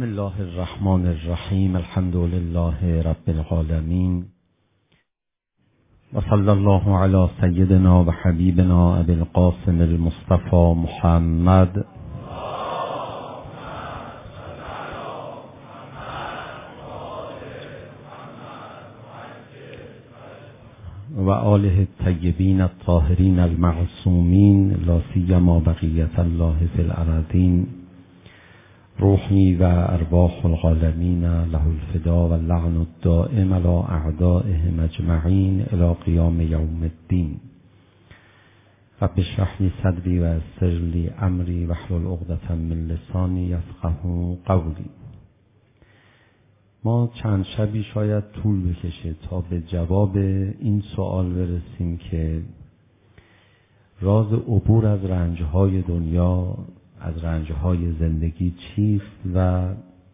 بسم الله الرحمن الرحیم. الحمد لله رب العالمین و صلی الله علی سیدنا و حبیبنا ابی القاسم المصطفى محمد و آله الطیبین الطاهرین المعصومین لا سیما بقیة الله فی الارضین. روحی و ارواح العالمین له الفدا و اللعن الدائم علی اعدائهم اجمعین الی قیام یوم الدین. رب اشرح لی صدری و یسر لی امری واحلل عقدة من لسانی یفقهوا قولی. ما چند شبی شاید طول بکشه تا به جواب این سوال برسیم که راز عبور از رنجهای دنیا، از رنجهای زندگی چیست و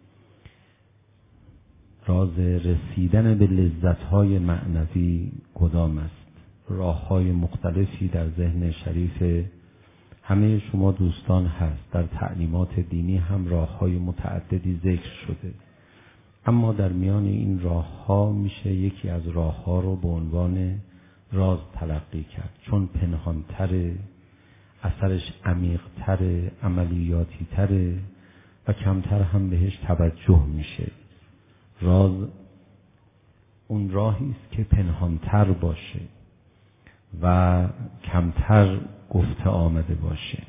راز رسیدن به لذتهای معنوی کدام است. راههای مختلفی در ذهن شریف همه شما دوستان هست، در تعلیمات دینی هم راههای متعددی ذکر شده، اما در میان این راهها میشه یکی از راهها رو به عنوان راز تلقی کرد، چون پنهانتره، اثرش عمیق‌تره، عملیاتی‌تره و کمتر هم بهش توجه میشه. راز اون راهی است که پنهانتر باشه و کمتر گفته آمده باشه.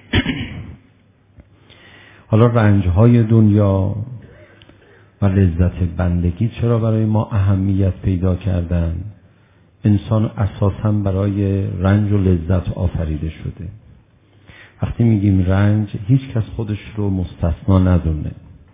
حالا رنج‌های دنیا و لذت بندگی چرا برای ما اهمیت پیدا کردن؟ انسان اساساً برای رنج و لذت آفریده شده. وقتی میگیم رنج، هیچ کس خودش رو مستثنا ندونه.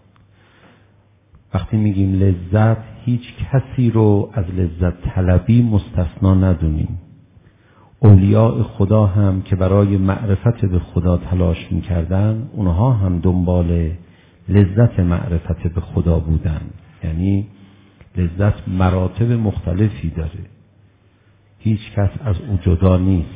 وقتی میگیم لذت، هیچ کسی رو از لذت طلبی مستثنا ندونیم. اولیاء خدا هم که برای معرفت به خدا تلاش میکردن، اونها هم دنبال لذت معرفت به خدا بودن. یعنی لذت مراتب مختلفی داره، هیچ کس از او جدا نیست.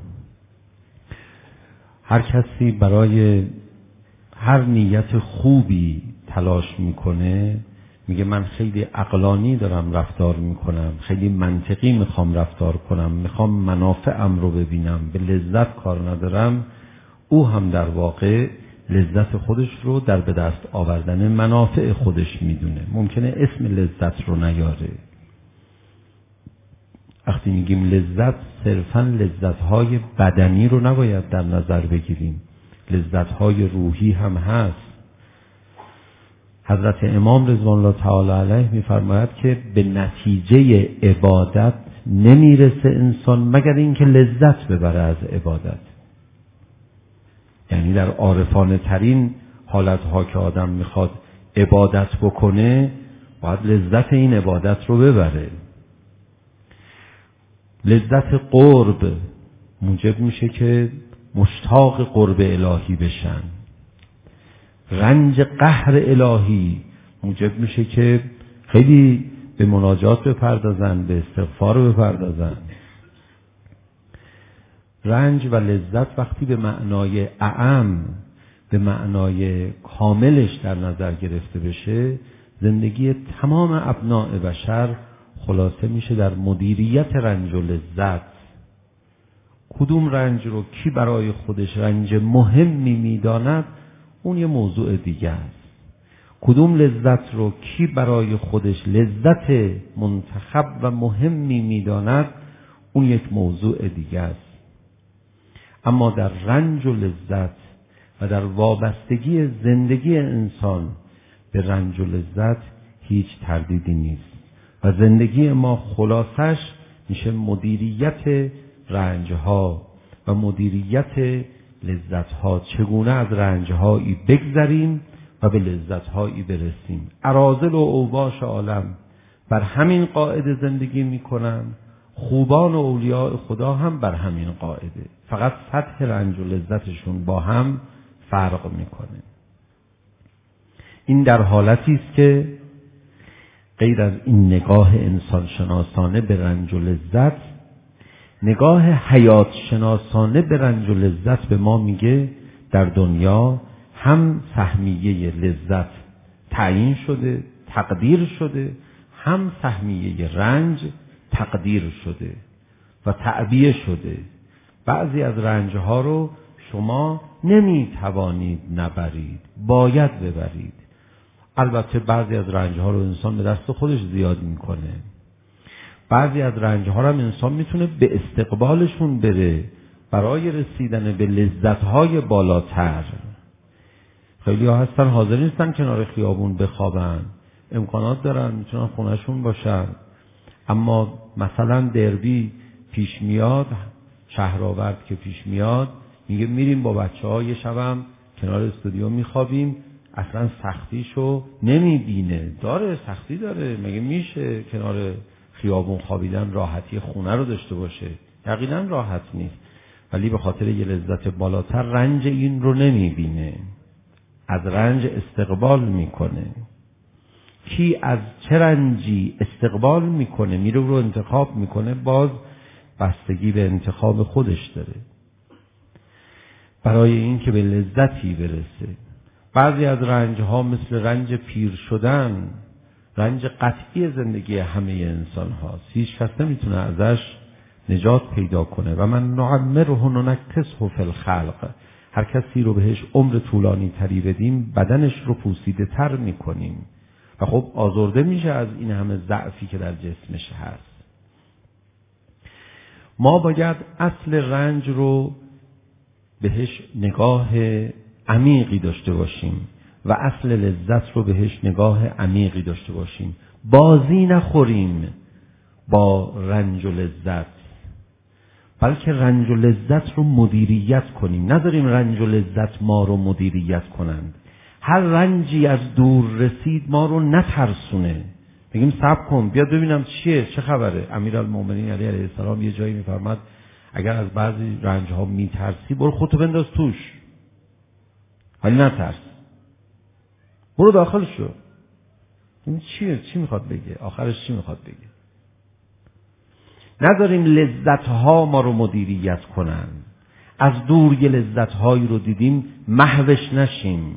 هر کسی برای هر نیت خوبی تلاش میکنه، میگه من خیلی عقلانی دارم رفتار میکنم، خیلی منطقی میخوام رفتار کنم، میخوام منافعم رو ببینم، به لذت کار ندارم. او هم در واقع لذت خودش رو در به دست آوردن منافع خودش میدونه. ممکنه اسم لذت رو نیاره. وقتی میگیم لذت، صرفاً لذت‌های بدنی رو نباید در نظر بگیریم، لذت‌های روحی هم هست. حضرت امام رضوان الله تعالی علیه می‌فرماید که به نتیجه عبادت نمیرسه انسان مگر اینکه لذت ببره از عبادت. یعنی در عارفانه ترین حالت‌ها که آدم میخواد عبادت بکنه، باید لذت این عبادت رو ببره. لذت قرب موجب میشه که مشتاق قرب الهی بشن. رنج قهر الهی موجب میشه که خیلی به مناجات بپردازن، به استغفار بپردازن. رنج و لذت وقتی به معنای اعم، به معنای کاملش در نظر گرفته بشه، زندگی تمام ابناء بشر خلاصه میشه در مدیریت رنج و لذت. کدوم رنج رو کی برای خودش رنج مهمی میداند، اون یه موضوع دیگه است. کدوم لذت رو کی برای خودش لذت منتخب و مهمی میداند، اون یک موضوع دیگه است. اما در رنج و لذت و در وابستگی زندگی انسان به رنج و لذت هیچ تردیدی نیست و زندگی ما خلاصش میشه مدیریت رنجها و مدیریت لذتها. چگونه از رنجهایی بگذریم و به لذتهایی برسیم. اراذل و اوباش عالم بر همین قاعده زندگی میکنن، خوبان و اولیاء خدا هم بر همین قاعده، فقط سطح رنج و لذتشون با هم فرق میکنه. این در حالتی است که غیر از این نگاه انسان شناسانه به رنج و لذت، نگاه حیات شناسانه به رنج و لذت به ما میگه در دنیا هم سهمیه لذت تعیین شده، تقدیر شده، هم سهمیه رنج تقدیر شده و تعبیه شده. بعضی از رنجها رو شما نمیتوانید نبرید، باید ببرید. البته بعضی از رنجها رو انسان به دست خودش زیاد میکنه، بعضی از رنجها رو هم انسان میتونه به استقبالشون بره برای رسیدن به لذتهای بالاتر. خیلی ها هستن حاضر نیستن کنار خیابون بخوابن، امکانات دارن میتونن خونهشون باشن، اما مثلا دربی پیش میاد، شهرآورد که پیش میاد، میگه میریم با بچه‌ها یه شبم کنار استودیو میخوابیم، اصلا سختیشو نمیبینه. داره سختی داره، مگه میشه کنار خیابون خوابیدن راحتی خونه رو داشته باشه؟ یقینا راحت نیست، ولی به خاطر یه لذت بالاتر رنج این رو نمیبینه، از رنج استقبال میکنه. کی از چه رنجی استقبال میکنه، میره رو انتخاب میکنه، باز بستگی به انتخاب خودش داره برای این که به لذتی برسه. بعضی از رنجها مثل رنج پیر شدن، رنج قطعی زندگی همه انسان هاست، هیچ کس نمیتونه ازش نجات پیدا کنه. و من نعمره ننکسه فی الخلق، هر کسی رو بهش عمر طولانی تری بدیم بدنش رو پوسیده تر میکنیم و خب آزرده میشه از این همه ضعفی که در جسمش هست. ما باید اصل رنج رو بهش نگاه عمیقی داشته باشیم و اصل لذت رو بهش نگاه عمیقی داشته باشیم. بازی نخوریم با رنج و لذت، بلکه رنج و لذت رو مدیریت کنیم، نذاریم رنج و لذت ما رو مدیریت کنند. هر رنجی از دور رسید ما رو نترسونه، بگیم صبر کن بیاد ببینم چیه، چه خبره. امیرالمومنین علیه السلام یه جایی میفرماد اگر از بعضی رنج ها میترسی برو خودتو بنداز توش، ولی نترس، برو داخل شو. این چیه؟ چی میخواد بگه؟ آخرش چی میخواد بگه؟ نذاریم لذت ها ما رو مدیریت کنن. از دور یه لذت هایی رو دیدیم محوش نشیم،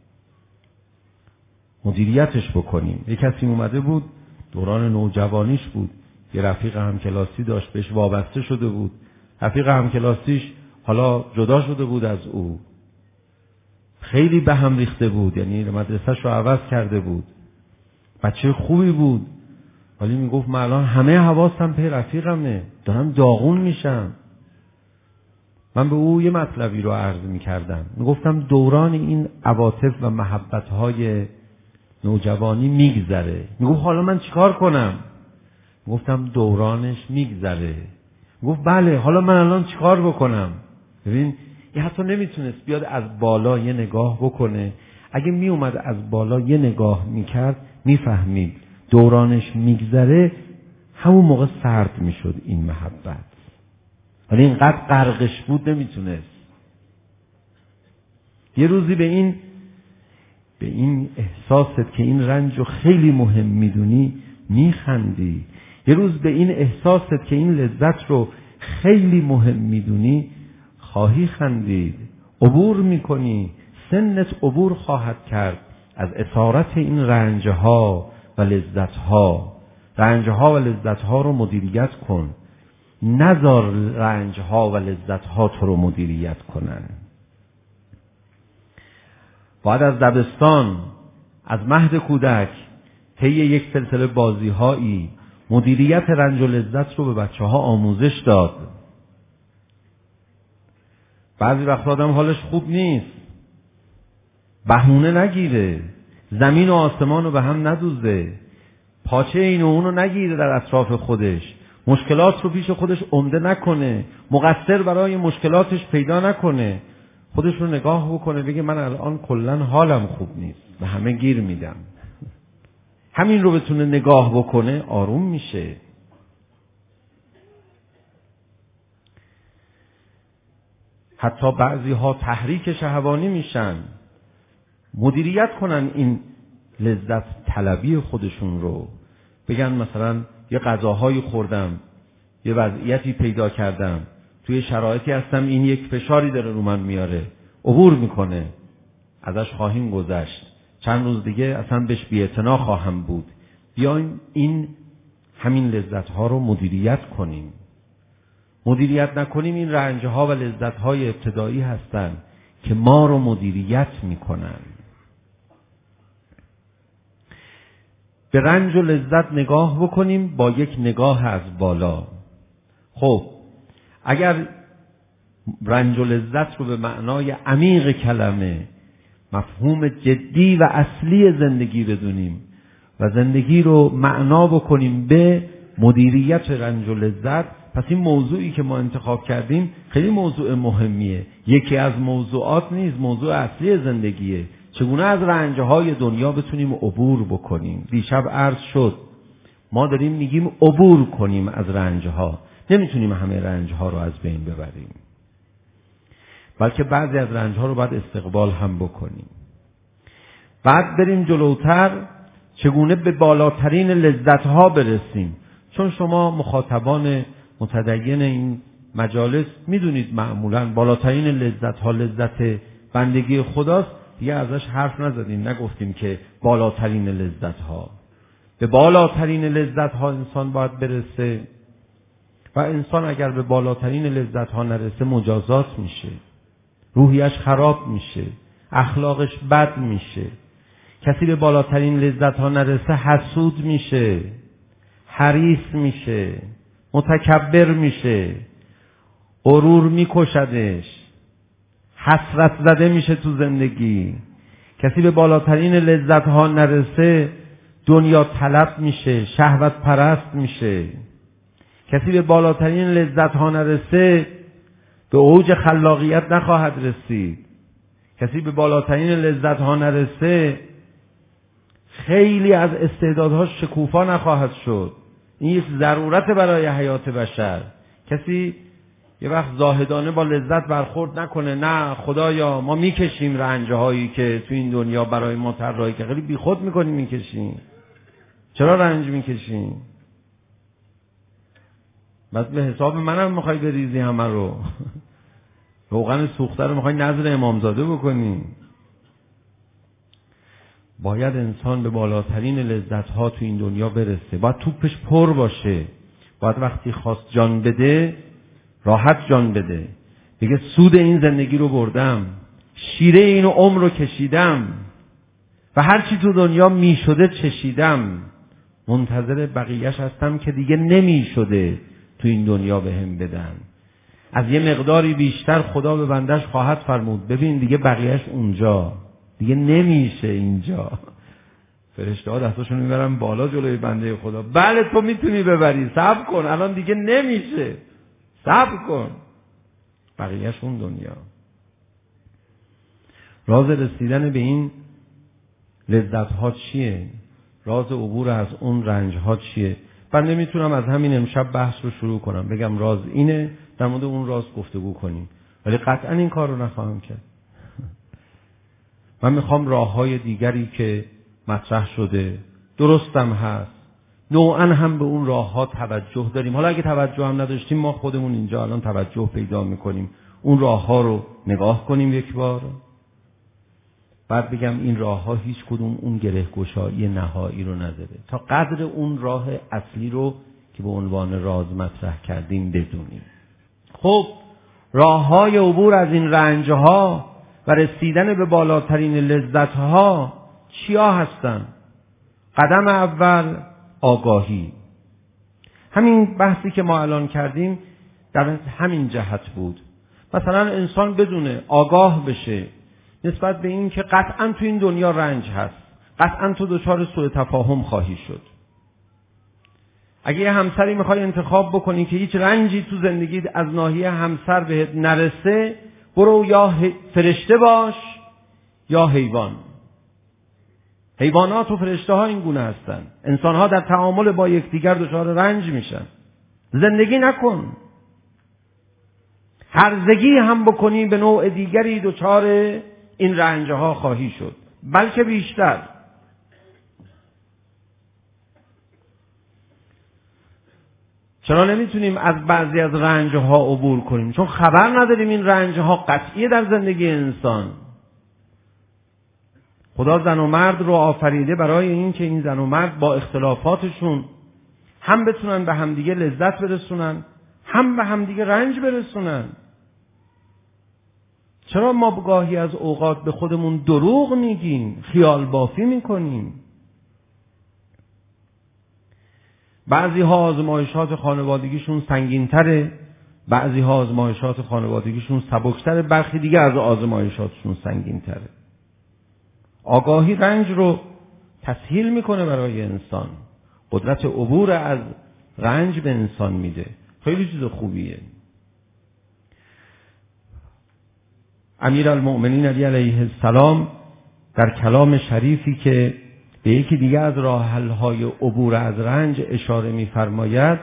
مدیریتش بکنیم. یک کسی اومده بود دوران نوجوانیش بود، یه رفیق همکلاسی داشت بهش وابسته شده بود، رفیق همکلاسیش حالا جدا شده بود از او، خیلی به هم ریخته بود، یعنی مدرسه‌ش رو عوض کرده بود، بچه خوبی بود، ولی میگفت من الان همه حواسم به رفیقمه، دارم داغون میشم. من به او یه مطلبی رو عرض میکردم، میگفتم دوران این عواطف و محبت‌های نوجوانی میگذره. میگفت حالا من چیکار کنم؟ میگفتم دورانش میگذره. میگفت بله حالا من الان چیکار بکنم؟ ببین این حتی نمیتونست بیاد از بالا یه نگاه بکنه. اگه میومد از بالا یه نگاه میکرد میفهمید دورانش میگذره، همون موقع سرد میشد این محبت، ولی اینقدر غرقش بود نمیتونست. یه روزی به این احساست که این رنجو خیلی مهم میدونی میخندی، یه روز به این احساست که این لذت رو خیلی مهم میدونی خواهی خندید، عبور میکنی، سنت عبور خواهد کرد از اسارت این رنجها و لذتها. رنجها و لذتها رو مدیریت کن، نذار رنجها و لذتها تو رو مدیریت کنن. بعد از دبستان، از مهد کودک، طی یک سلسله بازی‌هایی مدیریت رنج و لذت رو به بچه‌ها آموزش داد. بعضی وقت آدم حالش خوب نیست، بهونه نگیره، زمین و آسمان رو به هم ندوزه، پاچه این و اون رو نگیره در اطراف خودش، مشکلات رو پیش خودش عمده نکنه، مقصر برای مشکلاتش پیدا نکنه، خودش رو نگاه بکنه بگه من الان کلن حالم خوب نیست، به همه گیر میدم. همین رو بتونه نگاه بکنه آروم میشه. حتی بعضی ها تحریک شهوانی میشن، مدیریت کنن این لذت طلبی خودشون رو، بگن مثلا یه غذاهایی خوردم، یه وضعیتی پیدا کردم، توی شرایطی هستم این یک فشاری داره رو من میاره، عبور میکنه، ازش خواهیم گذشت، چند روز دیگه اصلا بهش بی‌اعتنا خواهم بود. بیایم این همین لذت‌ها رو مدیریت کنیم. مدیریت نکنیم این رنج‌ها و لذت‌های ابتدایی هستند که ما رو مدیریت می‌کنن. به رنج و لذت نگاه بکنیم با یک نگاه از بالا. خب اگر رنج و لذت رو به معنای عمیق کلمه، مفهوم جدی و اصلی زندگی بدونیم و زندگی رو معنا بکنیم به مدیریت رنج و لذت، پس این موضوعی که ما انتخاب کردیم خیلی موضوع مهمیه. یکی از موضوعات نیست، موضوع اصلی زندگیه. چگونه از رنجهای دنیا بتونیم عبور بکنیم. دیشب عرض شد ما داریم میگیم عبور کنیم از رنجها. نمیتونیم همه رنجها رو از بین ببریم، بلکه بعضی از رنجها رو باید استقبال هم بکنیم. بعد بریم جلوتر چگونه به بالاترین لذتها برسیم. چون شما مخاطبان متدین این مجالس میدونید معمولاً بالاترین لذتها لذت بندگی خداست. دیگه ازش حرف نزدیم، نگفتیم که بالاترین لذتها. به بالاترین لذتها انسان باید برسه و انسان اگر به بالاترین لذتها نرسه مجازات میشه، روحیش خراب میشه، اخلاقش بد میشه. کسی به بالاترین لذتها نرسه حسود میشه، حریص میشه، متکبر میشه، غرور میکشدش، حسرت زده میشه تو زندگی. کسی به بالاترین لذتها نرسه دنیا طلب میشه، شهوت پرست میشه. کسی به بالاترین لذتها نرسه به اوج خلاقیت نخواهد رسید. کسی به بالاترین لذتها نرسه خیلی از استعدادهاش شکوفا نخواهد شد. این یک ضرورت برای حیات بشر. کسی یه وقت زاهدانه با لذت برخورد نکنه، نه خدایا ما میکشیم رنجهایی که تو این دنیا برای ما طراحی که خیلی بیخود میکنیم میکشیم. چرا رنج میکشیم؟ بس به حساب منم میخوای بریزی همه رو. روغن سوخته رو میخوای نظر امامزاده بکنی. باید انسان به بالاترین لذت‌ها تو این دنیا برسه. باید توپش پر باشه. باید وقتی خواست جان بده راحت جان بده. بگه سود این زندگی رو بردم، شیره این عمر رو کشیدم و هر چی تو دنیا میشده چشیدم. منتظر بقیه‌اش هستم که دیگه نمیشده تو این دنیا بهم بدن. از یه مقداری بیشتر خدا به بندش خواهد فرمود ببین دیگه بقیه‌اش اونجا، دیگه نمیشه اینجا. فرشته ها دستاشون میبرن بالا جلوی بنده خدا. بله تو میتونی ببری، صبر کن، الان دیگه نمیشه، صبر کن. بقیه‌اش اون دنیا. راز رسیدن به این لذت ها چیه؟ راز عبور از اون رنج ها چیه؟ من نمیتونم از همین امشب بحث رو شروع کنم بگم راز اینه، در مورد اون راز گفتگو کنیم، ولی قطعا این کار رو نخواهم کرد. من میخوام راه های دیگری که مطرح شده درستم هست، نوعا هم به اون راه ها توجه داریم. حالا اگه توجه هم نداشتیم ما خودمون اینجا الان توجه پیدا میکنیم. اون راه ها رو نگاه کنیم یک بار، بعد بگم این راه ها هیچ کدوم اون گره گشایی نهایی رو نداره تا قدر اون راه اصلی رو که به عنوان راز مطرح کردیم بدونیم. خب راه های عبور از این رنج ها و رسیدن به بالاترین لذت ها چیا هستن؟ قدم اول آگاهی. همین بحثی که ما الان کردیم در همین جهت بود. مثلا انسان بدونه، آگاه بشه نسبت به این که قطعا تو این دنیا رنج هست، قطعا تو دچار سوء تفاهم خواهی شد. اگه یه همسری میخوای انتخاب بکنی که هیچ رنجی تو زندگی از ناحیه همسر بهت نرسه، برو یا فرشته باش یا حیوان. حیوانات و فرشته ها این گونه هستن. انسان ها در تعامل با یکدیگر دچار رنج میشن. زندگی نکن. هرزگی هم بکنی به نوع دیگری دچار این رنج ها خواهی شد، بلکه بیشتر. چرا نمیتونیم از بعضی از رنج ها عبور کنیم؟ چون خبر نداریم این رنج ها قطعیه در زندگی انسان. خدا زن و مرد رو آفریده برای این که این زن و مرد با اختلافاتشون هم بتونن به همدیگه لذت برسونن، هم به همدیگه رنج برسونن. چرا ما گاهی از اوقات به خودمون دروغ میگیم، خیال بافی میکنیم؟ بعضی ها آزمایشات خانوادگیشون سنگین‌تره، بعضی ها آزمایشات خانوادگیشون سبکتره، برخی دیگه از آزمایشاتشون سنگین‌تره. آگاهی رنج رو تسهیل میکنه برای انسان، قدرت عبور از رنج به انسان میده. خیلی چیز خوبیه. امیرالمؤمنین علی علیه السلام در کلام شریفی که به یکی دیگه از راه حل‌های عبور از رنج اشاره می‌فرماید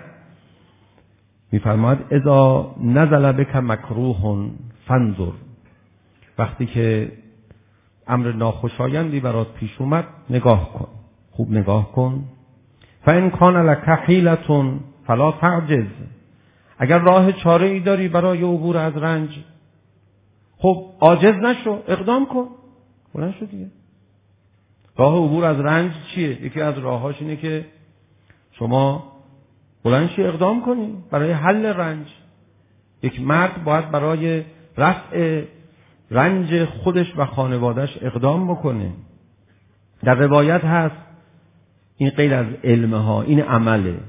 اذا نزل بک مکروه فانظر، وقتی که امر ناخوشایندی برات پیش اومد نگاه کن، خوب نگاه کن. فإن کان لک حیلة فلا تعجز، اگر راه چاره ای داری برای عبور از رنج، خب عاجز نشو، اقدام کن. بلند شو دیگه. راه عبور از رنج چیه؟ یکی از راهاش اینه که شما بلند شی اقدام کنی برای حل رنج. یک مرد باید برای رفع رنج خودش و خانوادهش اقدام بکنه. در روایت هست این غیر از علمه ها، این عمله.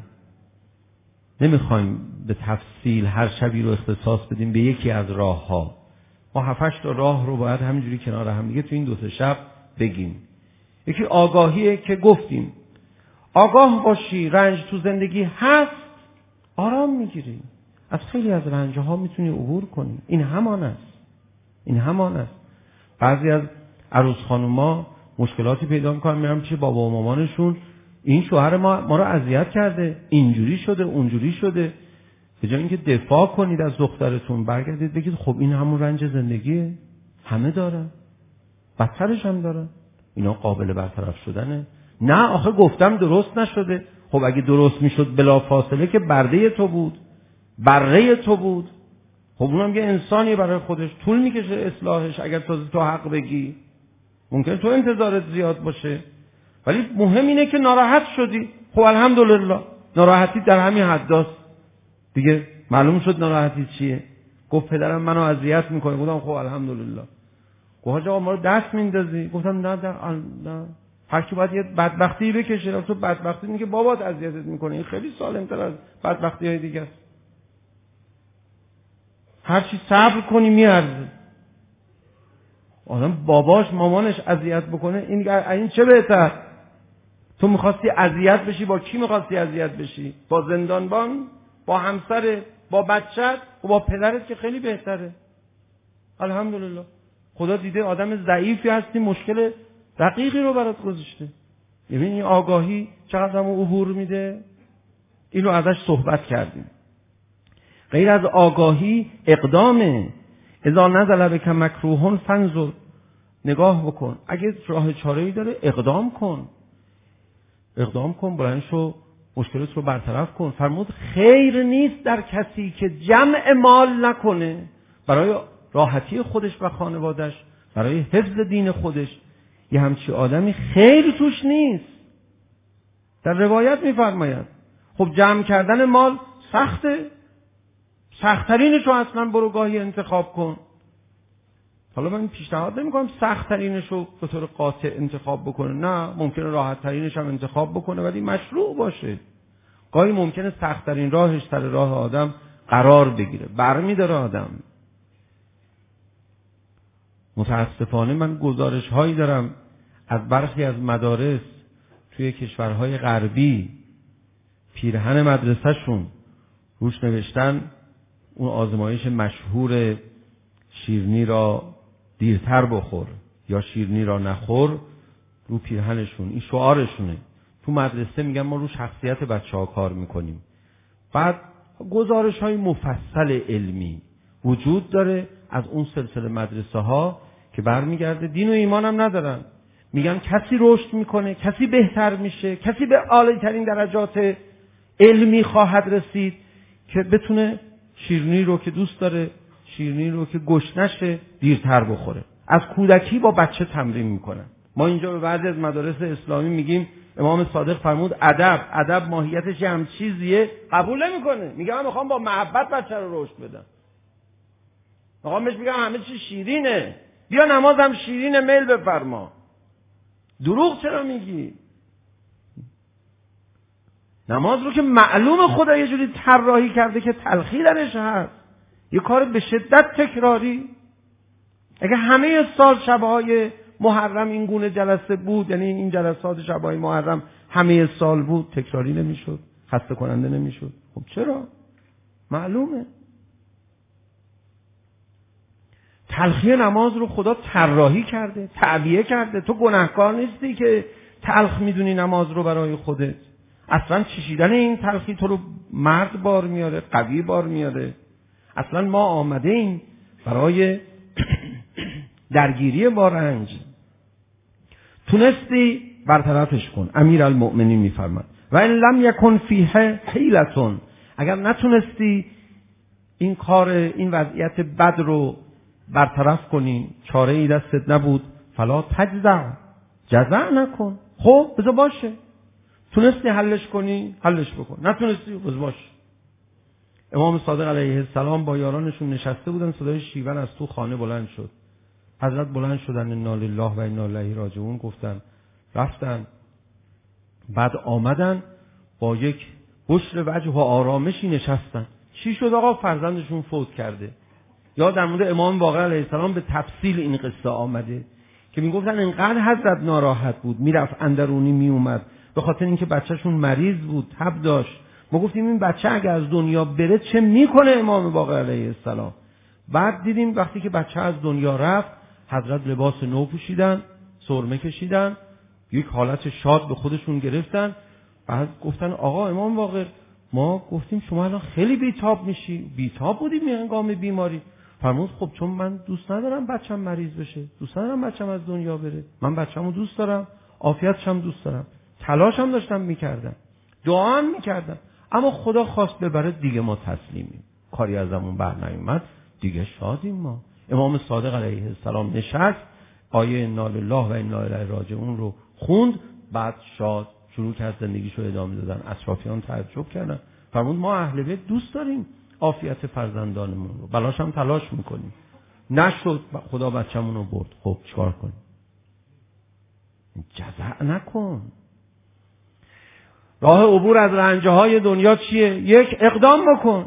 نمیخوایم به تفصیل هر شبی رو اختصاص بدیم به یکی از راه ها. ما 7-8 تا راه رو باید همینجوری کنار هم دیگه تو این 2-3 شب بگیم. یکی آگاهیه که گفتیم آگاه باشی رنج تو زندگی هست، آرام میگیری، از خیلی از رنجها میتونی عبور کنی. این همان است. بعضی از عروس خانوما مشکلاتی پیدا میکنن، میرن پیش بابا و مامانشون، این شوهر ما رو اذیت کرده، اینجوری شده اونجوری شده. به جای اینکه دفاع کنید از دخترتون، برگردید بگید خب این همون رنج زندگیه، همه دارن، بدترش هم دارن، اینا قابل برطرف شدنه. نه آخه گفتم درست نشده. خب اگه درست میشد بلا فاصله که برده تو بود. خب اونم یه انسانی برای خودش طول میکشه اصلاحش. اگر تو حق بگی ممکنه تو انتظارت زیاد باشه، ولی مهم اینه که ناراحت شدی. خب الحمدلله ناراحتی در همین حداست دیگه. معلوم شد ناراحتی چیه. گفت پدرم منو اذیت میکنه. گفتم خب الحمدلله. گفت آقا ما رو دست میندازی؟ گفتم نه، هر کی باید یه بدبختی بکشه. تو بدبختی اینه که بابات اذیتت میکنه، این خیلی سالم‌تر از بدبختی های دیگه است. هر چی صبر کنی میارزه. آدم باباش مامانش اذیت بکنه، این چه بهتر؟ تو میخواستی اذیت بشی، با کی میخواستی اذیت بشی؟ با زندانبان؟ با همسرت؟ با بچت؟ و با پدرت که خیلی بهتره. الحمدلله خدا دیده آدم ضعیفی هستی، مشکل دقیقی رو برات گذاشته. ببین این آگاهی چقدر همون عبور میده. اینو ازش صحبت کردیم. غیر از آگاهی اقدامه. اذا نزل بک مکروه فانظر، نگاه بکن. اگه راه چاره‌ای داره اقدام کن، بلند شو مشکلات رو برطرف کن. فرمود خیر نیست در کسی که جمع مال نکنه برای راحتی خودش و خانوادش، برای حفظ دین خودش. یه همچی آدمی خیر توش نیست. در روایت میفرماید خب جمع کردن مال سخت‌ترینش رو اصلا برو گاهی انتخاب کن. حالا من پیشنهاد نمی‌کنم سخت‌ترینش رو به طور قاطع انتخاب بکنه، نه، ممکنه راحت‌ترینش هم انتخاب بکنه ولی مشروع باشه. گاهی ممکنه سخت‌ترین راهش سر راه آدم قرار بگیره، برمی‌داره آدم. متاسفانه من گزارش‌هایی دارم از برخی از مدارس توی کشورهای غربی، پیرهن مدرسه‌شون روش نوشتن اون آزمایش مشهور شیرینی را دیرتر بخور یا شیرینی را نخور، رو پیرهنشون این شعارشونه. تو مدرسه میگن ما رو شخصیت بچه‌ها کار میکنیم. بعد گزارش‌های مفصل علمی وجود داره از اون سلسله مدرسه ها که برمیگرده دین و ایمان هم ندارن. میگن کسی رشد میکنه، کسی بهتر میشه، کسی به عالی‌ترین درجات علمی خواهد رسید که بتونه شیرینی رو که دوست داره، شیرینی رو که گشنشه، دیرتر بخوره. از کودکی با بچه تمرین میکنن. ما اینجا به بعضی از مدارس اسلامی میگیم امام صادق فرمود ادب ماهیتش هم چیزیه، قبول نمیکنه. میگه من میخوام با محبت بچه رو رشد بدم. میخوام بهش بگم همه چی شیرینه، بیا نمازم شیرینه، میل بفرما. دروغ چرا میگی؟ نماز رو که معلوم خدا یه جوری طراحی کرده که تلخی درش هست، یه کار به شدت تکراری. اگه همه سال شبهای محرم این گونه جلسه بود، یعنی این جلسات شبهای محرم همه سال بود، تکراری نمیشد، خسته کننده نمیشد. خب چرا؟ معلومه تلخی نماز رو خدا طراحی کرده، تعبیه کرده. تو گناهکار نیستی که تلخ میدونی نماز رو برای خودت. اصلا چشیدن این تلخی تو رو مرد بار میاره، قوی بار میاره. اصلا ما آمده ایم برای درگیری با رنج. تونستی برطرفش کن. امیرالمؤمنین میفرماد و ان لم یکن فیه حیلتون، اگر نتونستی این کار، این وضعیت بد رو برطرف کنی، چاره ای دستت نبود، فلا جزع نکن. خب بذار باشه. تونستی حلش کنی، حلش بکن. نتونستی، بذار باشه. امام صادق علیه السلام با یارانشون نشسته بودن، صدای شیون از تو خانه بلند شد. حضرت بلند شدن، انا لله و انا الیه راجعون گفتن، رفتن، بعد آمدن با یک بشر وجه و آرامشی نشستن. چی شد آقا؟ فرزندشون فوت کرده. یا در مورد امام باقر علیه السلام به تفصیل این قصه آمده که میگفتن اینقدر حضرت ناراحت بود، میرفت اندرونی میومد به خاطر اینکه بچهشون مریض بود، تب داشت. ما گفتیم این بچه اگه از دنیا بره چه میکنه امام باقر علیه السلام؟ بعد دیدیم وقتی که بچه از دنیا رفت، حضرت لباس نو پوشیدن، سرمه کشیدن، یک حالت شاد به خودشون گرفتن. بعد گفتن آقا امام باقر، ما گفتیم شما الان خیلی بیتاب میشی. بیتاب بودیم هنگام بیماری. فرمود خب چون من دوست ندارم بچم مریض بشه، دوست ندارم بچم از دنیا بره. من بچمو دوست دارم، عافیتش هم دوست دارم، تلاشم داشتم میکردم، دعا هم میکردم، اما خدا خواست ببره دیگه، ما تسلیمیم، کاری ازمون بر نیومد دیگه، شادیم ما. امام صادق علیه السلام نشست، آیه انا لله و انا الیه راجعون رو خوند، بعد شاد شروع کرد زندگیشو ادامه دادن. اطرافیان تعجب کردن. فرمود ما اهل بیت دوست داریم عافیت فرزندانمون رو، بلاش هم تلاش میکنیم، نشد خدا بچه‌مون رو برد. خب چیکار کنیم؟ جزع نکن. راه عبور از رنجهای دنیا چیه؟ یک، اقدام بکن.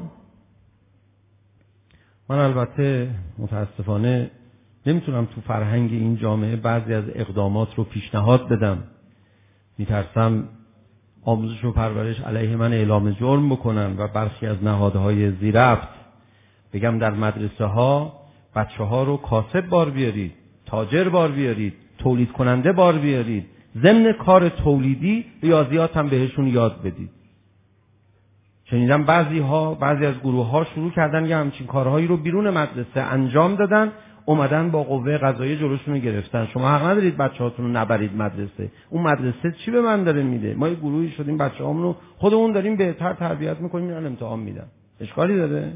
من البته متاسفانه نمیتونم تو فرهنگ این جامعه بعضی از اقدامات رو پیشنهاد بدم. میترسم آموزش و پرورش علیه من اعلام جرم بکنن و برخی از نهادهای زیرفت بگم در مدرسه ها بچه ها رو کاسب بار بیارید، تاجر بار بیارید، تولید کننده بار بیارید، ضمن کار تولیدی ریاضیات هم بهشون یاد بدید. شنیدم بعضی از گروه ها شروع کردن یه همچین کارهایی رو بیرون مدرسه انجام دادن، اومدن با قوه قضاییه جلوشون رو گرفتن. شما حق ندارید بچه‌هاتون رو نبرید مدرسه. اون مدرسه چی به من داره میده؟ ما یه گروهی شدیم بچه‌هامون رو خودمون داریم بهتر تربیت می‌کنیم، میرن امتحان میدن. اشکالی داره؟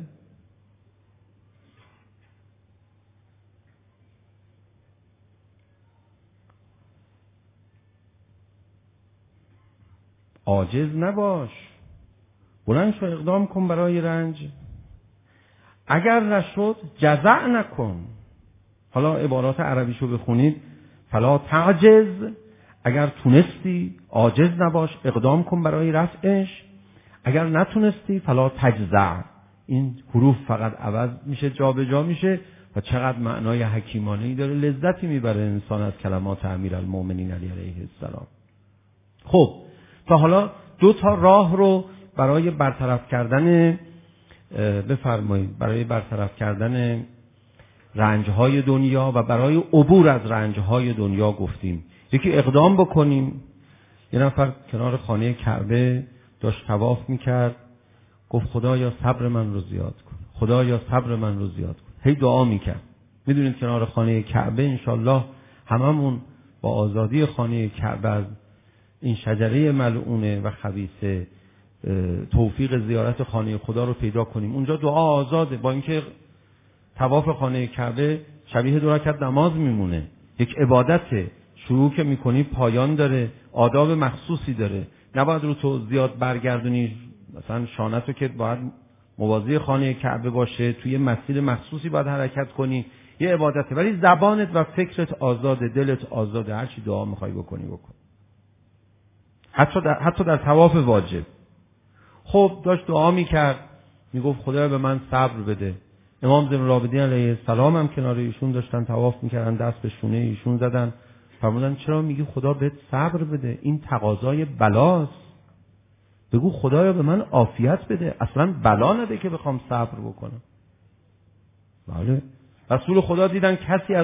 عاجز نباش، بلند شو، اقدام کن برای رنج. اگر نشد جزع نکن. حالا عبارات عربیشو بخونید، فلا تعجز، اگر تونستی عاجز نباش، اقدام کن برای رفعش. اگر نتونستی فلا تجزع. این حروف فقط عوض میشه، جا به جا میشه و چقدر معنای حکیمانه‌ای داره، لذتی میبره انسان از کلمات امیرالمؤمنین علیه السلام. خب تا حالا 2 راه رو برای برطرف کردن بفرمایید، برای برطرف کردن رنجهای دنیا و برای عبور از رنجهای دنیا گفتیم. یکی اقدام بکنیم. یه نفر کنار خانه کعبه داشت طواف میکرد، گفت خدایا صبر من رو زیاد کن، خدایا صبر من رو زیاد کن. هی دعا میکرد. میدونید کنار خانه کعبه انشالله هممون با آزادی خانه کعبه از این شجره ملعونه و خبیثه توفیق زیارت خانه خدا رو پیدا کنیم. اونجا دعا آزاده، با اینکه طواف خانه کعبه شبیه 2 رکعت نماز میمونه، یک عبادته، شروع که میکنی پایان داره، آداب مخصوصی داره. نباید رو تو زیاد برگردونی، مثلا شانتو که باید موازی خانه کعبه باشه، توی مسیر مخصوصی باید حرکت کنی، یه عبادته، ولی زبانت و فکرت آزاده، دلت آزاده، هر چی دعا میخوای بکنی بکن. حتی در طواف واجب. خب داشت دعا میکرد، میگفت خدا به من صبر بده. امام زین العابدین علیه السلام هم کنار ایشون داشتن طواف میکردن، دست به شونه ایشون زدن، فرمودن چرا میگی خدا بهت صبر بده؟ این تقاضای بلاست. بگو خدایا به من عافیت بده، اصلا بلا نده که بخوام صبر بکنم. بله. رسول خدا دیدن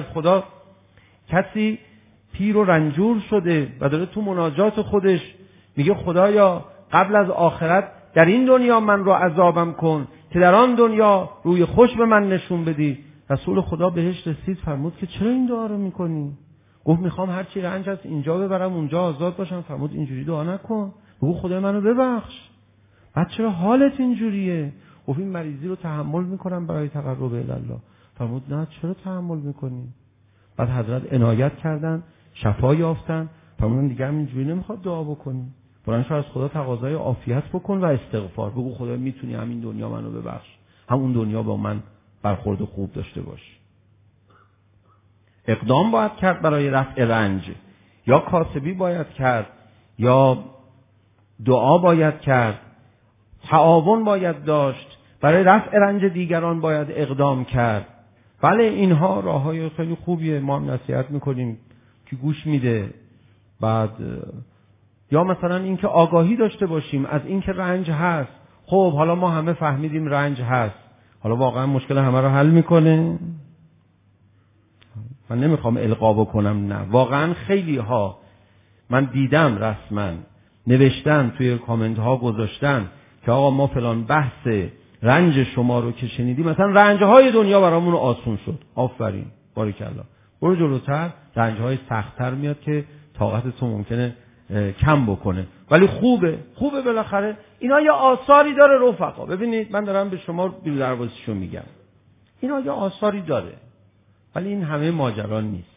کسی پیر و رنجور شده و داره تو مناجات خودش میگه خدایا قبل از آخرت در این دنیا من رو عذابم کن که در آن دنیا روی خوش به من نشون بدی. رسول خدا بهش رسید، فرمود که چرا این دعا رو میکنی؟ گفت میخوام هر چی رنج هست اینجا ببرم اونجا آزاد باشم. فرمود اینجوری دعا نکن، بگو خدای منو ببخش. بعد چرا حالت اینجوریه؟ گفت این مریضی رو تحمل میکنم برای تقرب الی الله. فرمود نه چرا تحمل میکنی؟ بعد حضرت عنایت کردن، شفا یافتن. فرمودن دیگه اینجوری نمیخواد دعا بکنی، برای از خدا تقاضای عافیت بکن و استغفار. بگو خدا میتونی همین دنیا منو ببخش، همون دنیا با من برخورد خوب داشته باش. اقدام باید کرد برای رفع رنج، یا کاسبی باید کرد، یا دعا باید کرد، تعاون باید داشت، برای رفع رنج دیگران باید اقدام کرد. بله اینها راههای خیلی خوبیه، ما نصیحت میکنیم که گوش میده. بعد یا مثلا اینکه آگاهی داشته باشیم از اینکه رنج هست. خب حالا ما همه فهمیدیم رنج هست، حالا واقعا مشکل همه رو حل میکنه؟ من نمیخوام القا بکنم، نه، واقعا خیلی ها من دیدم رسما نوشتن توی کامنت ها گذاشتن که آقا ما فلان بحث رنج شما رو که شنیدیم، مثلا رنج های دنیا برامون آسون شد. آفرین، بارکالله. برو جلوتر، رنج های سخت‌تر میاد که طاقت تو ممکنه کم بکنه، ولی خوبه بالاخره. اینا یه آثاری داره رفقا. ببینید من دارم به شما بی‌دروازیشو میگم، اینا یه آثاری داره، ولی این همه ماجرا نیست.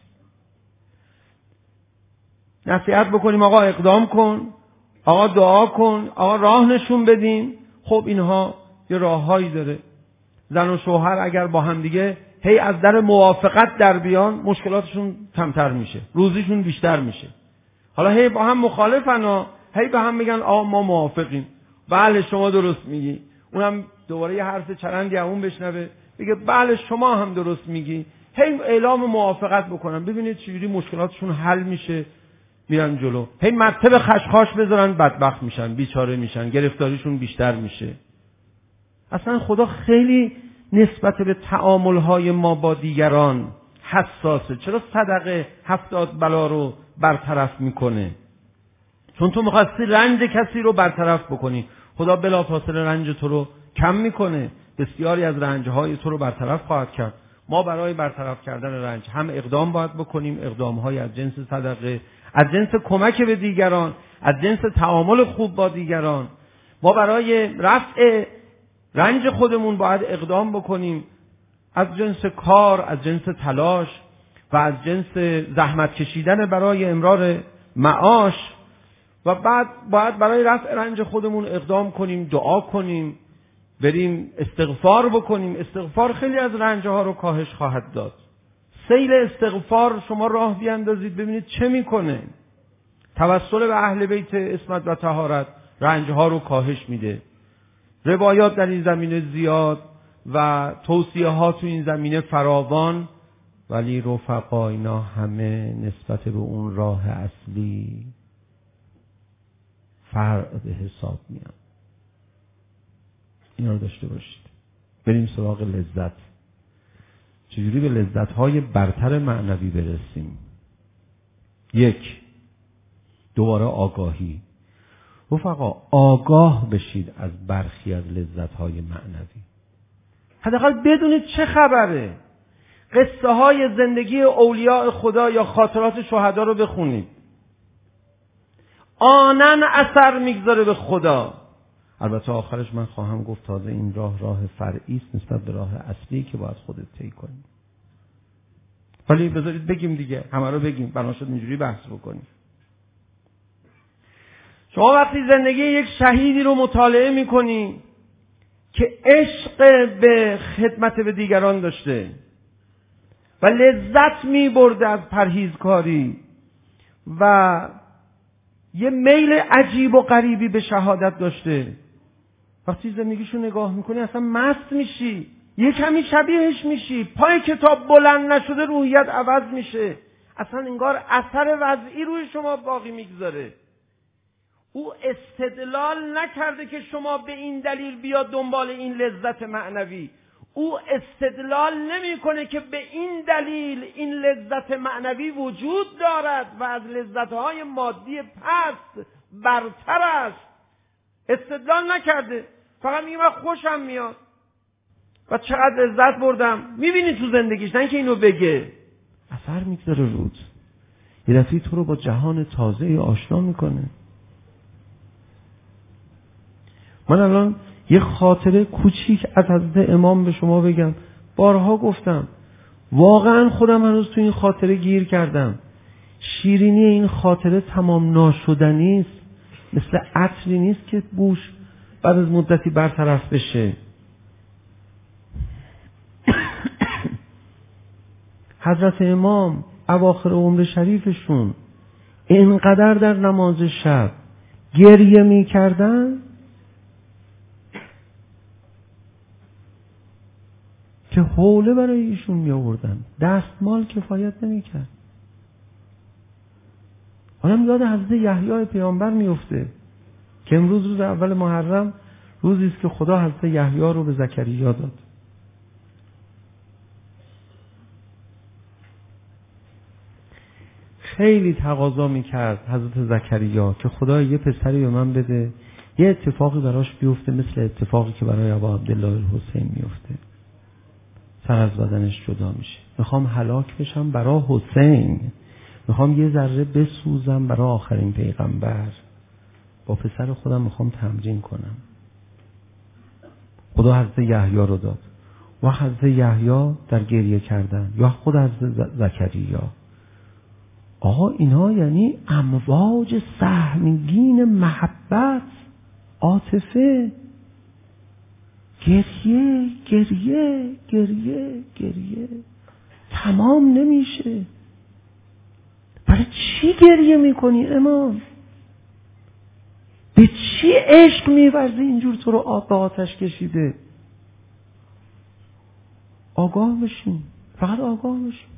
نصیحت بکنیم آقا اقدام کن، آقا دعا کن، آقا راه نشون بدیم. خب اینها یه راههایی داره. زن و شوهر اگر با هم دیگه هی از در موافقت در بیان، مشکلاتشون کمتر میشه، روزیشون بیشتر میشه. حالا هی با هم مخالفن و هی به هم میگن آقا ما موافقیم، بله شما درست میگی، اونم دوباره یه حرف چرندی اون بشنوه بگه بله شما هم درست میگی، هی اعلام موافقت بکنن. ببینید چجوری مشکلاتشون حل میشه، میرن جلو. هی مرتبه خشخاش بذارن، بدبخت میشن، بیچاره میشن، گرفتاریشون بیشتر میشه. اصلا خدا خیلی نسبت به تعاملهای ما با دیگران حساسه. چرا صدقه 70 بلا رو برطرف میکنه؟ چون تو میخواستی رنج کسی رو برطرف بکنی، خدا بلافاصله رنج تو رو کم میکنه، بسیاری از رنجهای تو رو برطرف خواهد کرد. ما برای برطرف کردن رنج هم اقدام باید بکنیم، اقدامهای از جنس صدقه، از جنس کمک به دیگران، از جنس تعامل خوب با دیگران. ما برای رفع رنج خودمون باید اقدام بکنیم، از جنس کار، از جنس تلاش و از جنس زحمت کشیدن برای امرار معاش. و بعد باید برای رفع رنج خودمون اقدام کنیم، دعا کنیم، بریم استغفار بکنیم. استغفار خیلی از رنجها رو کاهش خواهد داد. سیل استغفار شما راه بیاندازید ببینید چه میکنه. توسل به اهل بیت عصمت و طهارت رنجها رو کاهش میده. روایات در این زمینه زیاد و توصیه ها تو این زمینه فراوان، ولی رفقا اینا همه نسبت به اون راه اصلی فرع به حساب میان. اینا رو داشته باشید. بریم سراغ لذت. چجوری به لذت‌های برتر معنوی برسیم؟ 1. دوباره آگاهی. رفقا آگاه بشید از برخی از لذت‌های معنوی. حداقل بدونید چه خبره. قصه های زندگی اولیاء خدا یا خاطرات شهدا رو بخونید. آنن اثر میگذاره به خدا. البته آخرش من خواهم گفت تازه این راه فرعی است نسبت به راه اصلی که باید خودت طی کنی. ولی بذارید بگیم دیگه، همه رو بگیم، بنا شد اینجوری بحث بکنیم. شما وقتی زندگی یک شهیدی رو مطالعه میکنی که عشق به خدمت به دیگران داشته و لذت میبرده از پرهیزکاری و یه میل عجیب و غریبی به شهادت داشته، وقتی زندگیشو نگاه میکنی اصلا مست میشی، یه کمی شبیهش میشی، پای کتاب بلند نشده روحیت عوض میشه، اصلا انگار اثر وضعی روی شما باقی میگذاره. او استدلال نکرده که شما به این دلیل بیا دنبال این لذت معنوی. او استدلال نمیکنه که به این دلیل این لذت معنوی وجود دارد و از لذتهای مادی پست برتر است. استدلال نکرده، فقط میگه من خوشم میاد و چقدر لذت بردم. میبینی تو زندگیش، نه که اینو بگه، اثر میگذاره رود. یه دفعه تو رو با جهان تازه آشنا میکنه. من الان یه خاطره کوچیک از حضرت امام به شما بگم. بارها گفتم واقعا خودم هنوز تو این خاطره گیر کردم. شیرینی این خاطره تمام ناشدنی است، مثل عطری نیست که بوش بعد از مدتی برطرف بشه. حضرت امام اواخر عمر شریفشون اینقدر در نماز شب گریه می کردن که حوله برای ایشون می آوردن، دستمال کفایت نمی کرد. آدم یاد حضرت یحیی پیامبر می افته که امروز روز اول محرم روزی است که خدا حضرت یحیی رو به زکریا داد. خیلی تقاضا میکرد حضرت زکریا که خدا یه پسری به من بده، یه اتفاقی براش بیفته مثل اتفاقی که برای ابا عبدالله الحسین میفته. سر از بدنش جدا میشه. میخوام هلاک بشم برای حسین، میخوام یه ذره بسوزم برای آخرین پیغمبر. با پسر خودم میخوام تمرین کنم. خدا حضرت یحیی رو داد و حضرت یحیی در گریه کردن یا خود حضرت زکریا. آقا اینها یعنی امواج سهمگین محبت، عاطفه، گریه گریه گریه گریه تمام نمیشه. برای چی گریه میکنی امام؟ به چی عشق میورزی اینجور تو رو آب به آتش کشیده؟ آگاه بشین، فقط آگاه بشین.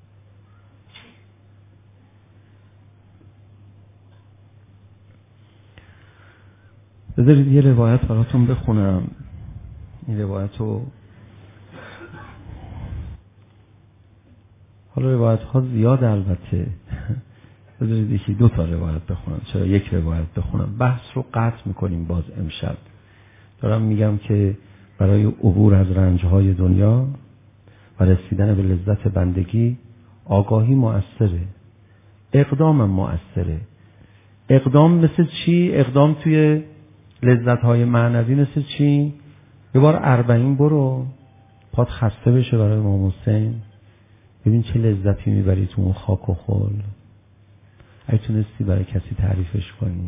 بذارید یه روایت براتون بخونم. این روایت رو، حالا روایت ها زیاد البته، بذارید یکی دو تا روایت بخونم. چرا یک روایت بخونم؟ بحث رو قطع میکنیم باز امشب. دارم میگم که برای عبور از رنجهای دنیا و رسیدن به لذت بندگی آگاهی مؤثره، اقدام مؤثره. اقدام مثل چی؟ اقدام توی لذت‌های معنوی مثل چی؟ یه بار 40 برو، پات خسته بشه برای امام حسین، ببین چه لذتی میبری تو اون خاک و خل. اگه تونستی برای کسی تعریفش کنی.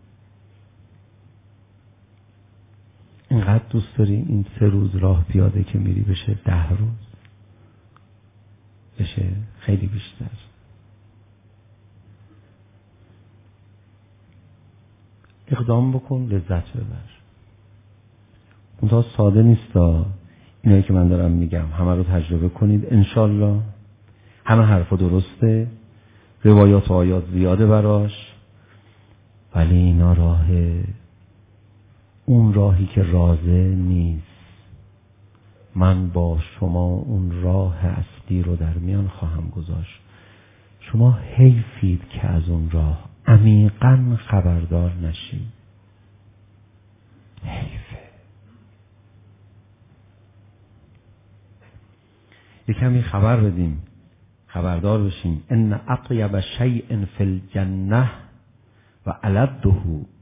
اینقدر دوست داری این 3 روز راه پیاده که میری بشه 10 روز، بشه خیلی بیشتر. اقدام بکن، لذت ببر. اونتا ساده نیستا. اینایی که من دارم میگم همه رو تجربه کنید انشالله. همه حرفا درسته، روایات و آیات زیاده براش، ولی اینا اون راهی که رازه نیست. من با شما اون راه اصلی رو در میان خواهم گذاشت. شما حیفید که از اون راه عمیقاً خبردار نشید. حیفه. یک کمی خبر بدیم، خبردار بشیم. ان اطیب شیء فی الجنه و الده،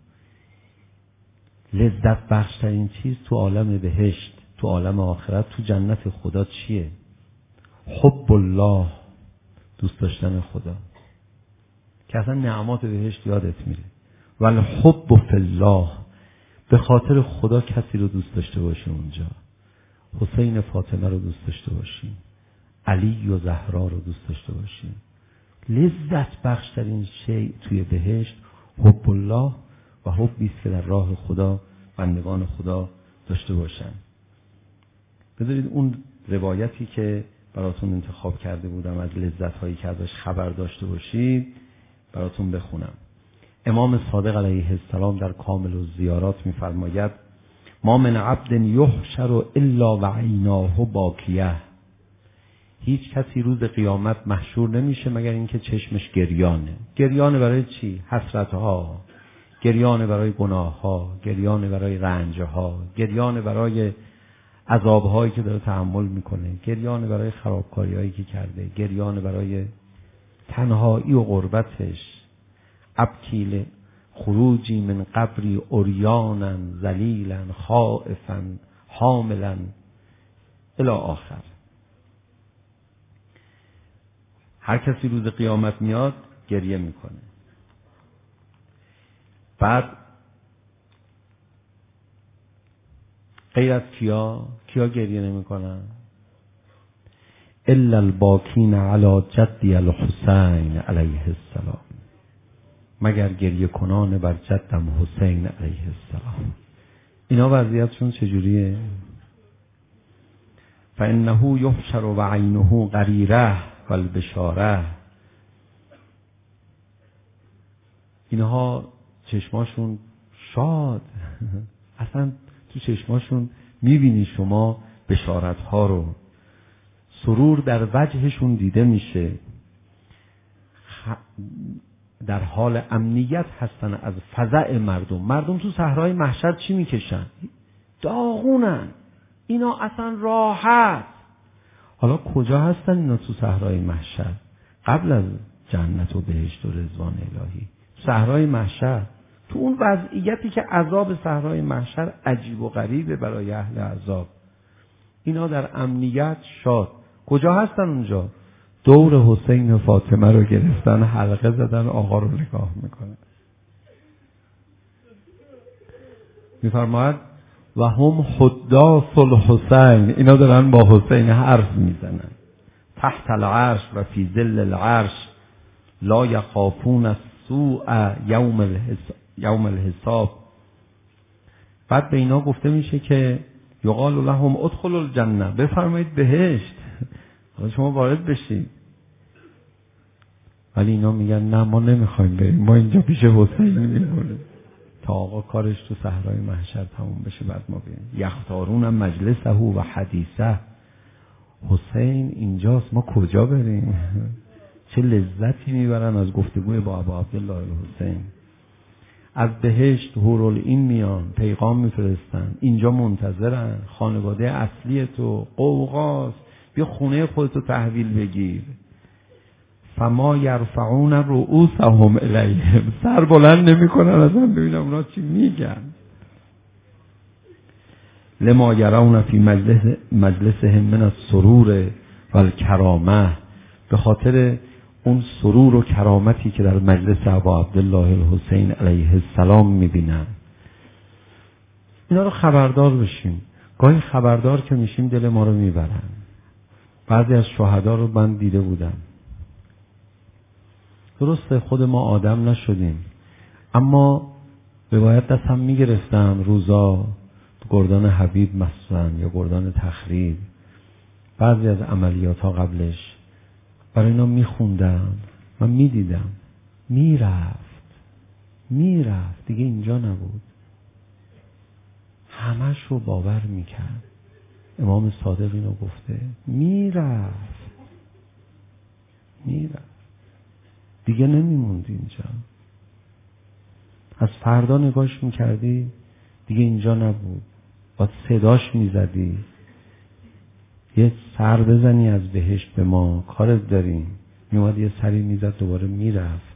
لذت بخشترین چیز تو عالم بهشت، تو عالم آخرت، تو جنت خدا چیه؟ حب الله دوست داشتن خدا که اصلا نعمات بهشت یادت میره. والحب فی الله، به خاطر خدا کسی رو دوست داشته باشی اونجا. حسین فاطمه رو دوست داشته باشی، علی و زهرا رو دوست داشته باشی. لذت بخشترین شیء توی بهشت حب الله و حبی است که در راه خدا بندگان خدا داشته باشن. بذارید اون روایتی که براتون انتخاب کرده بودم از لذت‌هایی که ازش خبر داشته باشید براتون بخونم. امام صادق علیه السلام در کامل الزیارات می‌فرماید ما من عبد یحشر الا و عیناه باکیه، هیچ کسی روز قیامت محشور نمیشه مگر اینکه چشمش گریانه. گریانه برای چی؟ حسرت‌ها، گریانه برای گناه‌ها، گریانه برای رنج‌ها، گریانه برای عذاب‌هایی که داره تحمل میکنه، گریانه برای خرابکاری‌هایی که کرده، گریانه برای تنهایی و غربتش. ابکیل خروجی من قبری عریانا ذلیلا خائفا حاملا الی آخر. هر کسی روز قیامت میاد گریه میکنه. بعد غیر از کیا گریه نمیکنن؟ الا الباکین علی جدی الحسین علیه السلام، مگر گریه کنان بر جدم حسین علیه السلام. اینا وضعیتشون چجوریه؟ فانه یحشر و عینه قریره والبشاره، اینها چشماشون شاد، اصلا تو چشماشون میبینی شما بشارت ها رو، سرور در وجهشون دیده میشه، در حال امنیت هستن از فزع مردم تو صحرای محشر چی میکشن؟ داغونن، اینا اصلا راحت. حالا کجا هستن اینا تو صحرای محشر؟ قبل از جنت و بهشت و رضوان الهی، صحرای محشر، تو اون وضعیتی که عذاب صحرای محشر عجیب و غریبه برای اهل عذاب، اینا در امنیت شاد. کجا هستن اونجا؟ دور حسین فاطمه رو گرفتن، حلقه زدن، آقا رو نگاه میکنن. میفرماید و هم حداث الحسین، اینا دارن با حسین حرف میزنن. تحت العرش و فی ظل العرش لا یخافون السوء یوم الحساب. بعد به اینا گفته میشه که یقال لهم ادخلوا الجنه، بفرمایید بهشت، حالا شما وارد بشید. ولی اینا میگن نه ما نمیخوایم بریم، ما اینجا پیش حسین میمونیم تا آقا کارش تو صحرای محشر تموم بشه بعد ما بریم. یختارون مجلسه و حدیثه، حسین اینجاست ما کجا بریم؟ چه لذتی میبرن از گفتگوی با ابا عبدالله الحسین. از بهشت حورالعین میان پیغام میفرستن، اینجا منتظرن، خانواده اصلی تو قوقاست، بیا خونه خودتو تحویل بگیر. فما یرفعون رؤوسهم الیهم، سر بلند نمیکنن ازم ببینم اونا چی میگن. لما یرون فی مجلسهم من السرور والکرامه، به خاطر اون سرور و کرامتی که در مجلس ابا عبدالله الحسین علیه السلام میبینن. اینا رو خبردار بشیم. گاهی خبردار که میشیم دل ما رو میبرن. بعضی از شهدا رو من دیده بودم. درسته خود ما آدم نشدیم، اما روایت دستم میگرفتم روزا گردان حبیب مثلا یا گردان تخریب، بعضی از عملیات ها قبلش برای اینا میخوندم، من میدیدم میرفت دیگه اینجا نبود، همش رو باور میکرد. امام صادق اینو گفته، میرفت دیگه نمیموند اینجا. از فردا نگاش میکردی دیگه اینجا نبود، باید صداش میزدی، یه سر بزنی از بهشت به ما کارت داریم، میومد یه سری میزد دوباره میرفت.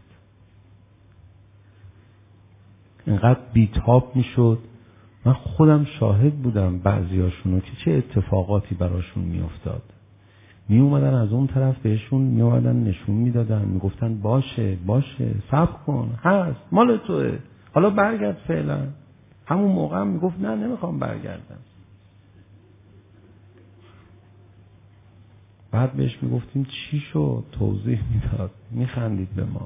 اینقدر بیتاب میشد. من خودم شاهد بودم بعضیاشونو که چه اتفاقاتی براشون میافتاد. می اومدن از اون طرف بهشون می اومدن نشون میدادن، میگفتن باشه صبر کن، هست، مال توئه، حالا برگرد فعلا. همون موقع هم میگفت نه نمیخوام برگردم. بعد بهش میگفتیم چی شد، توضیح میداد، میخندید به ما.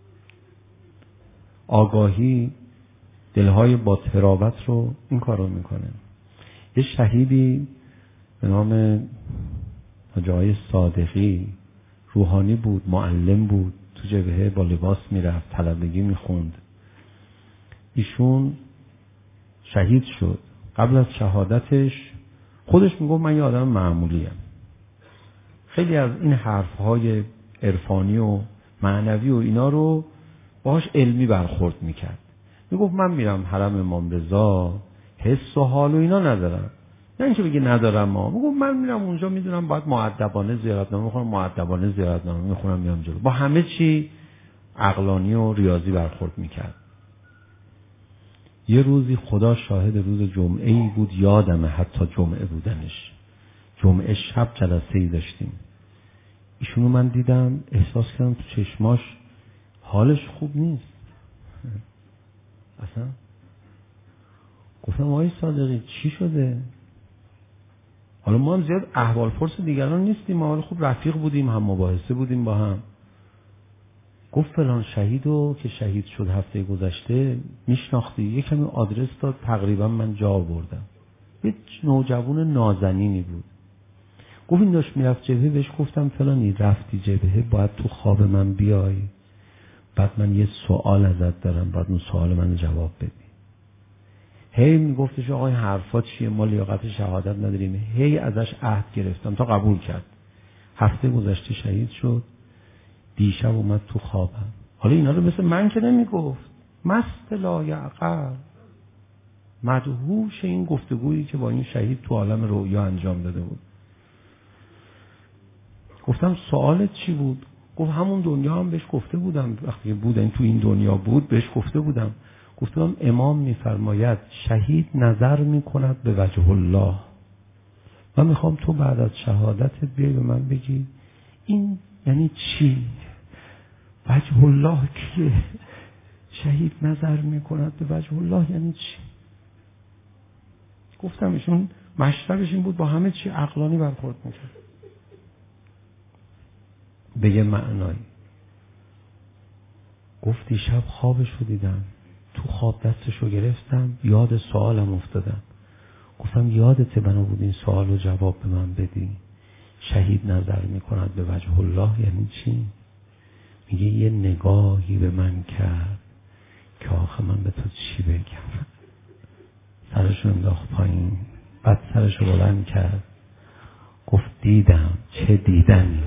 آگاهی دلهای با تراوت رو این کار رو میکنه. یه شهیدی به نام حاجی آقای صادقی روحانی بود، معلم بود، تو جبهه با لباس میرفت، طلبگی میخوند. ایشون شهید شد. قبل از شهادتش خودش میگفت من یه آدم معمولیم. خیلی از این حرفهای عرفانی و معنوی و اینا رو باهاش علمی برخورد میکرد. میگفت من میرم حرم امام رضا، حس و حال و اینا ندارم. نه اینکه بگه ندارم، میگفت من میرم اونجا، میدونم باید مؤدبانه زیارتنامه میخونم، مؤدبانه زیارتنامه میخونم، میام جلو. با همه چی عقلانی و ریاضی برخورد میکرد. یه روزی خدا شاهد، روز جمعه‌ای بود، یادمه حتی جمعه بودنش. جمعه شب جلسه‌ای داشتیم. ایشونو من دیدم، احساس کردم تو چشماش حالش خوب نیست اصلا. گفتم آقای صادقی چی شده؟ حالا ما هم زیاد احوال پرس دیگران نیستیم، ما حالا خوب رفیق بودیم، هم مباحثه بودیم با هم. گفت فلان شهیدو که شهید شد هفته گذشته میشناختی؟ یه کمی آدرس داد، تقریبا من جا آوردم. یه نوجوان نازنینی بود. گفت این داشت میرفت جبهه، بهش گفتم فلانی رفتی جبهه باید تو خواب من بیای، بعد من یه سوال ازت دارم، بعد اون سوال من جواب بدی. هی میگفتش آقا این حرفا چیه، ما لیاقت شهادت نداریم. هی ازش عهد گرفتم تا قبول کرد. هفته گذشته شهید شد، دیشب اومد تو خوابم. حالا اینا رو مثل من که نمیگفت، مست لایعقل، مدهوش این گفتگویی که با این شهید تو عالم رویا انجام داده بود. گفتم سوالت چی بود؟ گفت همون دنیا هم بهش گفته بودم، وقتی بودن تو این دنیا بود بهش گفته بودم. گفتم امام میفرماید شهید نظر میکند به وجه الله. من میخوام تو بعد از شهادتت بیای به من بگی این یعنی چی؟ وجه الله کیه؟ شهید نظر میکند به وجه الله یعنی چی؟ گفتم ایشون مشربش این بود با همه چی عقلانی برخورد میکرد. به یه معنایی گفت دیشب خوابشو دیدم، تو خواب دستشو گرفتم، یاد سوالم افتادم. گفتم یادت بنا بود این سوال رو جواب به من بدی؟ شهید نظر میکند به وجه الله یعنی چی؟ میگه یه نگاهی به من کرد که آخه من به تو چی بگم. سرشو انداخت پایین، بعد سرشو بلند کرد، گفت دیدم، چه دیدنی.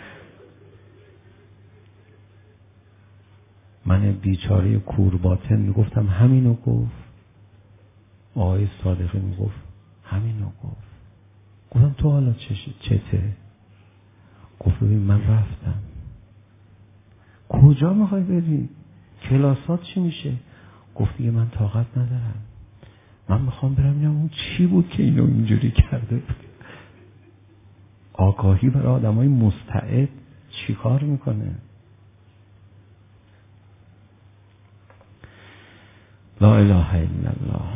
من بیچاره کورباطن میگفتم همینو گفت. آقای صادقی میگفت همینو گفت. گفتم تو حالا چته؟ گفت ببین من رفتم. کجا میخوای بری؟ کلاسات چی میشه؟ گفت دیگه من طاقت ندارم، من میخوام برم ببینم اون چی بود که اینو اینجوری کرده بود. آگاهی برای آدمای مستعد چی کار میکنه؟ لا اله الا الله.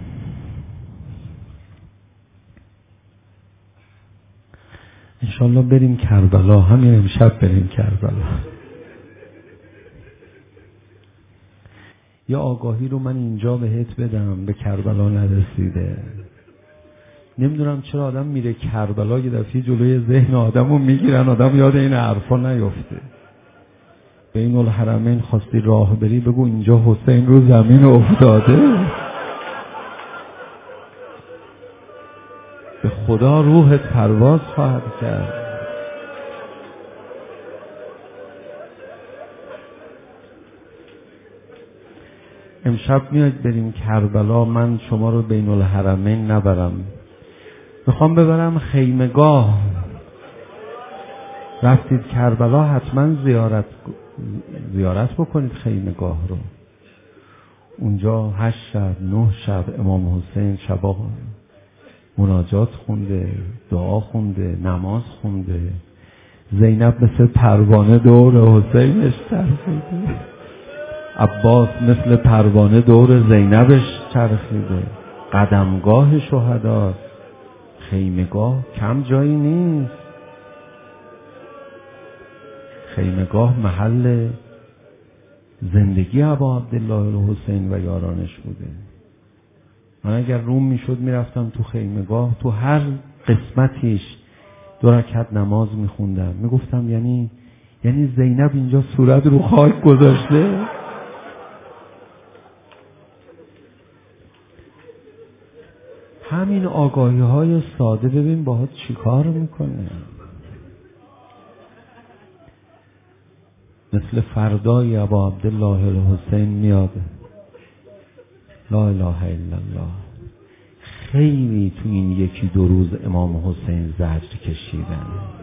انشالله بریم کربلا، همین امشب بریم کربلا. یا آگاهی رو من اینجا بهت بدم، به کربلا نرسیده. نمیدونم چرا آدم میره کربلا یه دفعه جلوی ذهن آدم رو میگیرن، آدم یاد این حرفا نیفته. بین الحرمین خواستی راه بری بگو اینجا حسین رو زمین افتاده. به خدا روحت پرواز خواهد کرد. امشب میاد بریم کربلا، من شما رو بین الحرمین نبرم، میخوام ببرم خیمگاه. رفتید کربلا حتما زیارت بکنید خیمگاه رو. اونجا 8 شب 9 شب امام حسین شبا مناجات خونده، دعا خونده، نماز خونده. زینب مثل پروانه دور حسینش چرخیده، عباس مثل پروانه دور زینبش چرخیده. قدمگاه شهدا، خیمگاه کم جایی نیست. خیمگاه محل زندگی ابا عبدالله الحسین و یارانش بوده. من اگر روم میشد میرفتم تو خیمگاه، تو هر قسمتیش 2 رکعت نماز میخوندم. میگفتم یعنی زینب اینجا صورت رو خاک گذاشته. همین آگاهی های ساده ببین باهات چی کار میکنه. مثل فردای ابا عبدالله الحسین میاد، لا اله الا الله. خیلی تو این 1-2 روز امام حسین زجر کشیدن،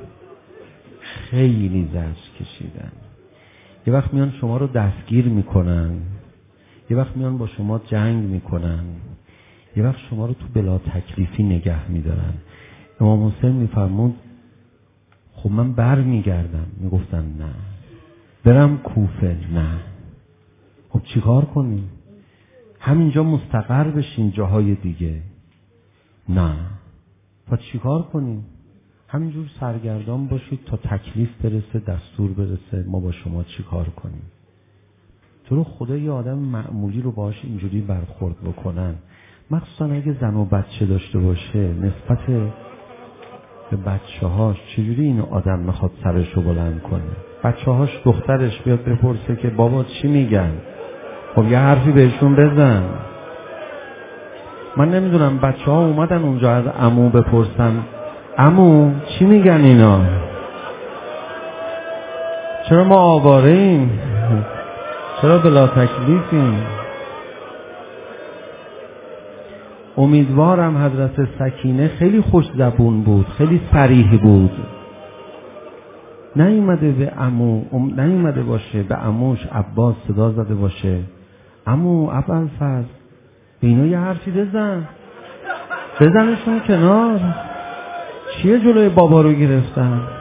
خیلی زجر کشیدن. یه وقت میان شما رو دستگیر میکنن، یه وقت میان با شما جنگ میکنن، یه وقت شما رو تو بلا تکلیفی نگه میدارن. امام حسین میفرمود خب من بر میگردم. میگفتن نه. برم کوفه؟ نه. خب چیکار کنیم؟ همینجا مستقر بشین جاهای دیگه؟ نه. پس چیکار کنیم؟ همینجور سرگردان باشید تا تکلیف برسه، دستور برسه، ما با شما چیکار کنیم؟ تو رو خدا یه آدم معمولی رو باهاش اینجوری برخورد بکنن، مخصوصا اگه زن و بچه داشته باشه، نسبت به بچه هاش چجوری این آدم میخواد سرش رو بلند کنه؟ بچه هاش دخترش بیاد بپرسه که بابا چی میگن؟ خب یه حرفی بهشون بزن. من نمیدونم بچه ها اومدن اونجا از عمو بپرسن عمو چی میگن اینا؟ چرا ما آواره ایم؟ چرا بلا تکلیفیم؟ امیدوارم حضرت سکینه خیلی خوش زبون بود، خیلی صریح بود. نیومده به عمو، نیومده باشه به عموش عباس صدا زده باشه عمو ابوالفضل به اینا یه حرفی بزنشون کنار. چیه جلوی بابا رو گرفتن؟